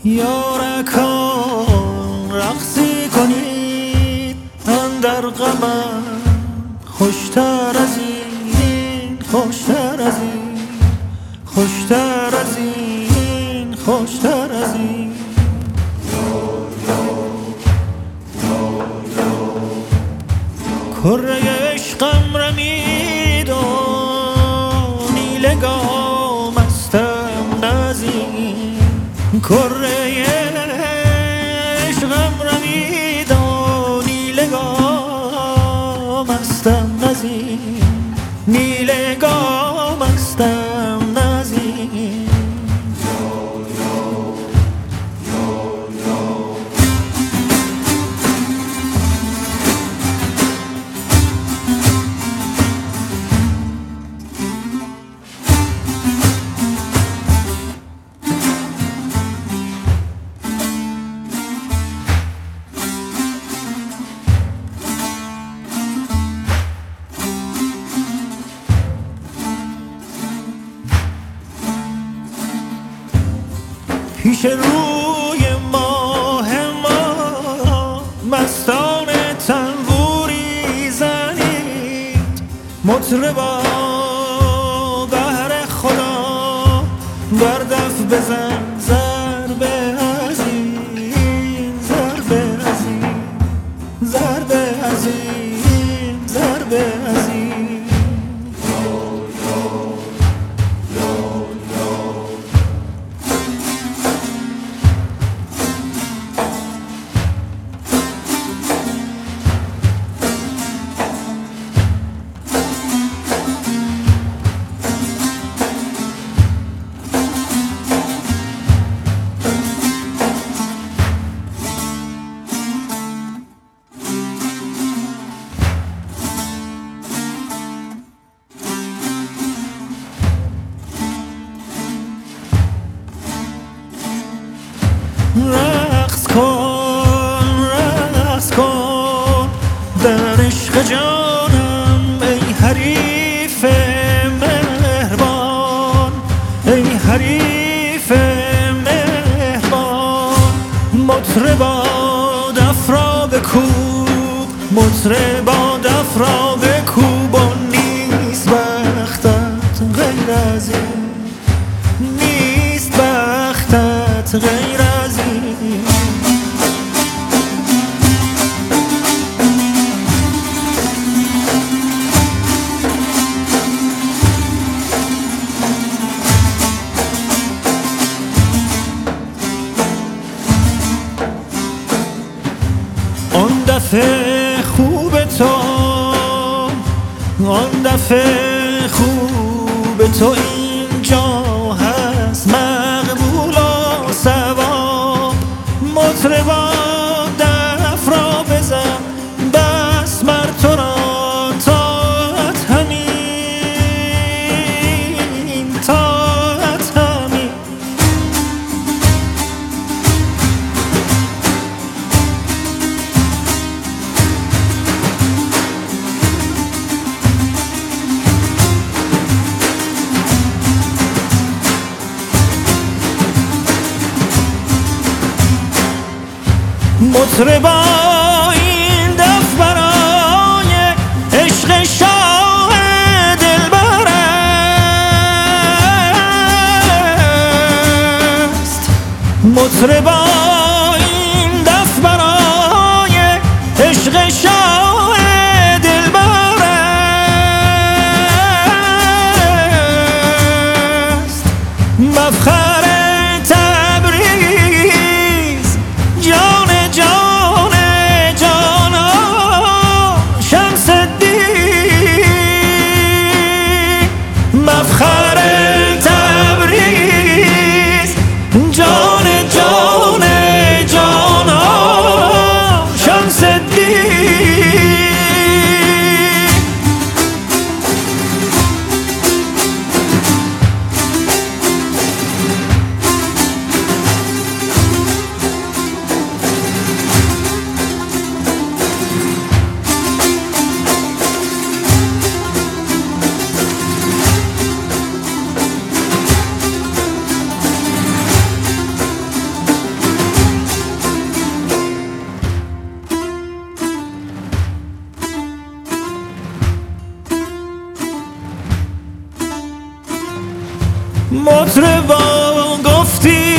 یارکان رقصی کنید اندر غمم، خوشتر از این، خوشتر از این، خوشتر از این، خوشتر از این. کره عشقم رمید و نیلگام استم نزین، کره عشقم رمید و نیلگام استم نزین، نیلگام استم نزین. پیش روی ماه ما مستان تنبوری زنید، مطربا بهر خدا بر دف بزن ضربه از این، ضربه از این، ضربه از این، ضربه از این. رقص کن، رقص کن در عشق جانم ای حریف مهربان، ای حریف مهربان. مطربا دف را بکوب، مطربا دف را بکوب و نیست بختت غیر از این، نیست بختت غیر از این. آن دفعه خوب تو، آن دفعه خوب تو اینجا هست مقبول و ثواب. مطربا دف را بزن بس مر تو را طاعت همین، طاعت همین. مطربا این دف برای عشق شاه دلبر است، مطربا این دف برای عشق شاه دلبر است. مفخر تبریز جان جان جانا شمس الدین، مفخر تبریز جان جان مطربا گفتی